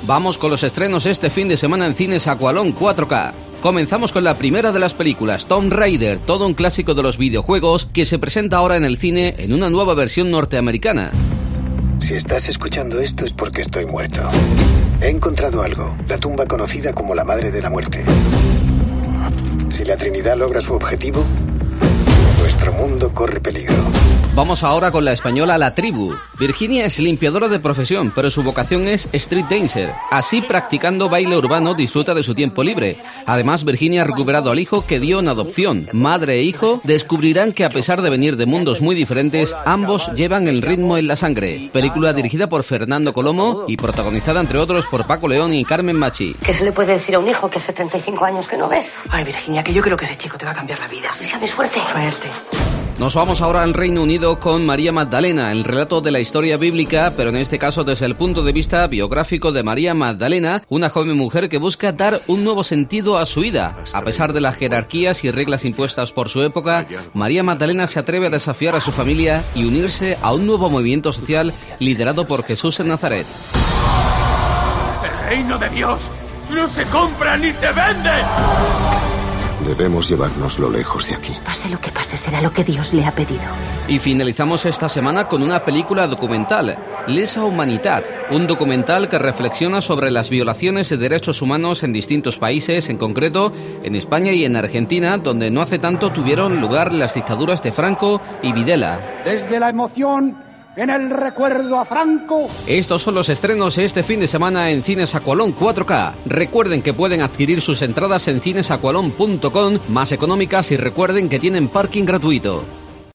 Vamos con los estrenos este fin de semana en cines Aqualón 4K. Comenzamos con la primera de las películas, Tomb Raider, todo un clásico de los videojuegos que se presenta ahora en el cine en una nueva versión norteamericana. Si estás escuchando esto es porque estoy muerto. He encontrado algo, la tumba conocida como la Madre de la Muerte. Si la Trinidad logra su objetivo, nuestro mundo corre peligro. Vamos ahora con la española La Tribu. Virginia es limpiadora de profesión, pero su vocación es street dancer. Así, practicando baile urbano, disfruta de su tiempo libre. Además, Virginia ha recuperado al hijo que dio en adopción. Madre e hijo descubrirán que, a pesar de venir de mundos muy diferentes, ambos llevan el ritmo en la sangre. Película dirigida por Fernando Colomo y protagonizada, entre otros, por Paco León y Carmen Machi. ¿Qué se le puede decir a un hijo que hace 35 años que no ves? Ay, Virginia, que yo creo que ese chico te va a cambiar la vida. Sea mi suerte. Suerte. Nos vamos ahora al Reino Unido con María Magdalena, el relato de la historia bíblica, pero en este caso desde el punto de vista biográfico de María Magdalena, una joven mujer que busca dar un nuevo sentido a su vida. A pesar de las jerarquías y reglas impuesas por su época, María Magdalena se atreve a desafiar a su familia y unirse a un nuevo movimiento social liderado por Jesús en Nazaret. El reino de Dios no se compra ni se vende. Debemos llevárnoslo lejos de aquí. Pase lo que pase, será lo que Dios le ha pedido. Y finalizamos esta semana con una película documental, Lesa Humanitat, un documental que reflexiona sobre las violaciones de derechos humanos en distintos países, en concreto en España y en Argentina, donde no hace tanto tuvieron lugar las dictaduras de Franco y Videla. Desde la emoción, en el recuerdo a Franco. Estos son los estrenos este fin de semana en Cines Aqualón 4K. Recuerden que pueden adquirir sus entradas en cinesaqualon.com, más económicas, y recuerden que tienen parking gratuito.